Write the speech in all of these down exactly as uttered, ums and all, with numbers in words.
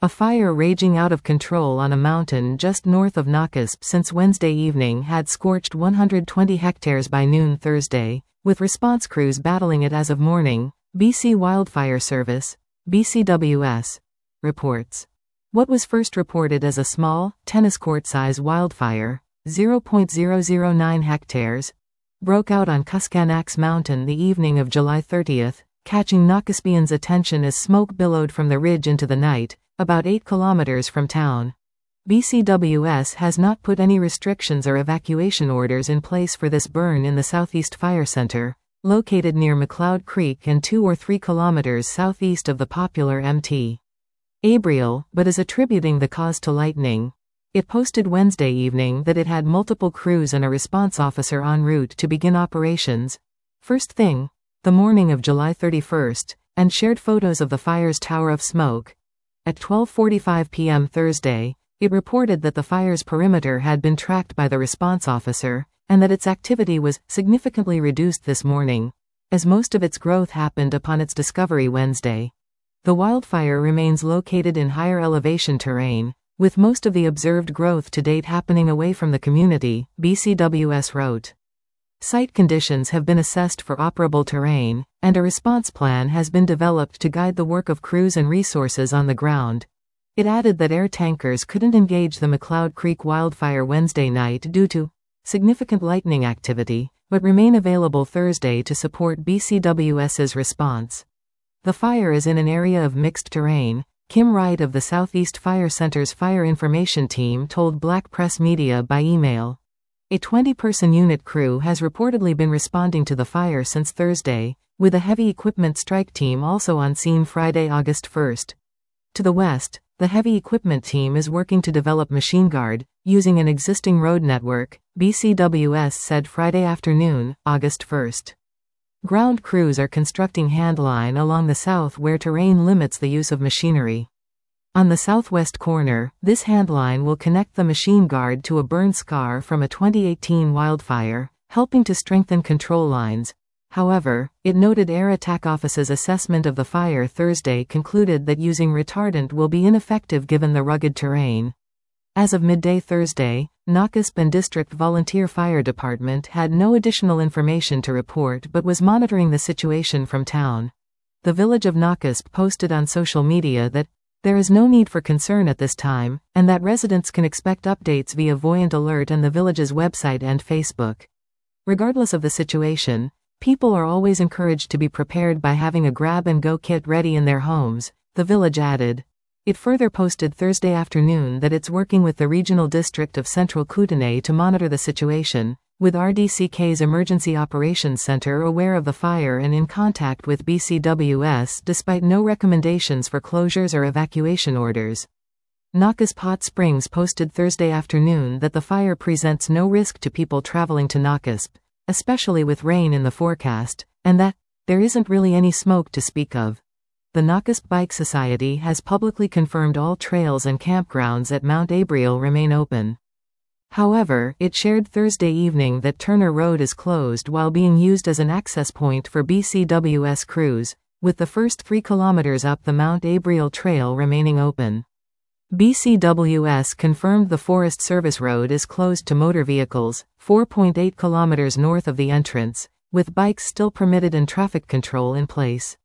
A fire raging out of control on a mountain just north of Nakusp since Wednesday evening had scorched one hundred twenty hectares by noon Thursday, with response crews battling it as of morning, B C Wildfire Service, B C W S, reports. What was first reported as a small, tennis court-size wildfire, zero point zero zero nine hectares, broke out on Kuskanax Mountain the evening of July thirtieth, catching Nakuspians' attention as smoke billowed from the ridge into the night, about eight kilometers from town. B C W S has not put any restrictions or evacuation orders in place for this burn in the Southeast Fire Center, located near McLeod Creek and two or three kilometers southeast of the popular M T Abriel, but is attributing the cause to lightning. It posted Wednesday evening that it had multiple crews and a response officer en route to begin operations first thing, the morning of July thirty-first, and shared photos of the fire's tower of smoke. At twelve forty-five p m Thursday, it reported that the fire's perimeter had been tracked by the response officer, and that its activity was significantly reduced this morning, as most of its growth happened upon its discovery Wednesday. The wildfire remains located in higher elevation terrain, with most of the observed growth to date happening away from the community, B C W S wrote. Site conditions have been assessed for operable terrain, and a response plan has been developed to guide the work of crews and resources on the ground. It added that air tankers couldn't engage the McLeod Creek wildfire Wednesday night due to significant lightning activity, but remain available Thursday to support B C W S's response. The fire is in an area of mixed terrain, Kim Wright of the Southeast Fire Center's Fire Information Team told Black Press Media by email. A twenty-person unit crew has reportedly been responding to the fire since Thursday, with a heavy equipment strike team also on scene Friday, August first. To the west, the heavy equipment team is working to develop machine guard, using an existing road network, B C W S said Friday afternoon, August first. Ground crews are constructing handline along the south where terrain limits the use of machinery. On the southwest corner, this handline will connect the machine guard to a burn scar from a twenty eighteen wildfire, helping to strengthen control lines. However, it noted Air Attack Office's assessment of the fire Thursday concluded that using retardant will be ineffective given the rugged terrain. As of midday Thursday, Nakusp and District Volunteer Fire Department had no additional information to report but was monitoring the situation from town. The village of Nakusp posted on social media that there is no need for concern at this time, and that residents can expect updates via Voyant Alert and the village's website and Facebook. Regardless of the situation, people are always encouraged to be prepared by having a grab-and-go kit ready in their homes, the village added. It further posted Thursday afternoon that it's working with the Regional District of Central Kootenay to monitor the situation, with R D C K's Emergency Operations Center aware of the fire and in contact with B C W S despite no recommendations for closures or evacuation orders. Nakusp Hot Springs posted Thursday afternoon that the fire presents no risk to people traveling to Nakusp, especially with rain in the forecast, and that there isn't really any smoke to speak of. The Nakusp Bike Society has publicly confirmed all trails and campgrounds at Mount Abriel remain open. However, it shared Thursday evening that Turner Road is closed while being used as an access point for B C W S crews, with the first three kilometers up the Mount Abriel Trail remaining open. B C W S confirmed the Forest Service Road is closed to motor vehicles, four point eight kilometers north of the entrance, with bikes still permitted and traffic control in place.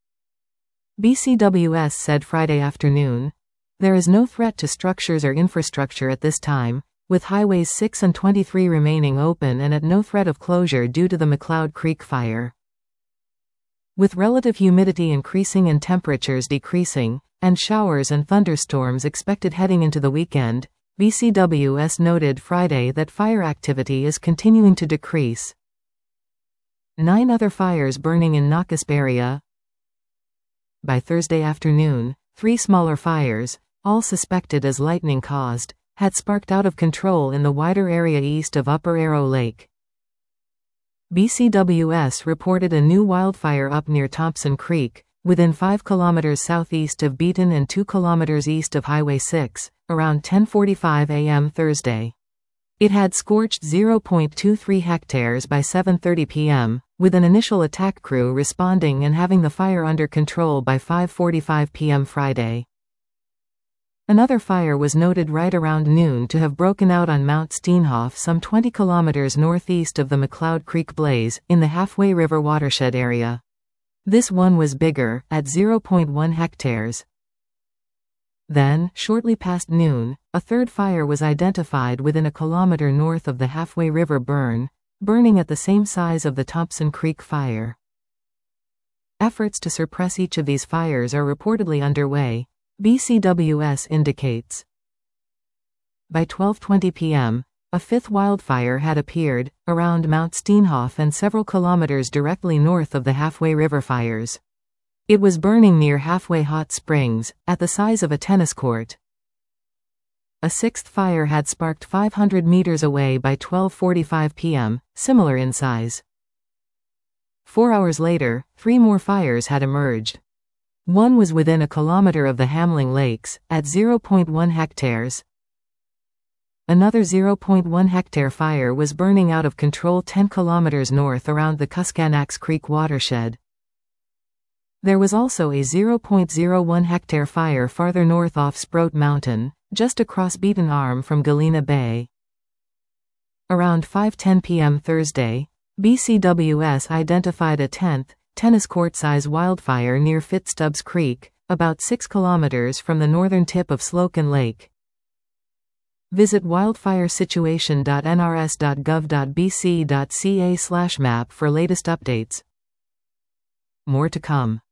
B C W S said Friday afternoon, there is no threat to structures or infrastructure at this time, with highways six and twenty-three remaining open and at no threat of closure due to the McLeod Creek fire. With relative humidity increasing and temperatures decreasing, and showers and thunderstorms expected heading into the weekend, B C W S noted Friday that fire activity is continuing to decrease. Nine other fires burning in Nakusp area. By Thursday afternoon, three smaller fires, all suspected as lightning caused, had sparked out of control in the wider area east of Upper Arrow Lake. B C W S reported a new wildfire up near Thompson Creek, within five kilometers southeast of Beaton and two kilometers east of Highway six, around ten forty-five a m Thursday. It had scorched zero point two three hectares by seven thirty p m, with an initial attack crew responding and having the fire under control by five forty-five p m Friday. Another fire was noted right around noon to have broken out on Mount Steenhof some twenty kilometers northeast of the McLeod Creek blaze, in the Halfway River watershed area. This one was bigger, at zero point one hectares. Then, shortly past noon, a third fire was identified within a kilometer north of the Halfway River burn, burning at the same size of the Thompson Creek fire. Efforts to suppress each of these fires are reportedly underway, B C W S indicates. By twelve twenty p m, a fifth wildfire had appeared, around Mount Steenhof and several kilometers directly north of the Halfway River fires. It was burning near Halfway Hot Springs, at the size of a tennis court. A sixth fire had sparked five hundred meters away by twelve forty-five p m, similar in size. Four hours later, three more fires had emerged. One was within a kilometer of the Hamling Lakes, at zero point one hectares. Another zero point one hectare fire was burning out of control ten kilometers north around the Kuskanax Creek watershed. There was also a zero point zero one hectare fire farther north off Sproat Mountain, just across Beaton Arm from Galena Bay. Around five ten p m Thursday, B C W S identified a tenth, tennis court-size wildfire near Fitzstubbs Creek, about six kilometers from the northern tip of Slocum Lake. Visit wildfiresituation dot N R S dot gov dot B C dot C A slash map for latest updates. More to come.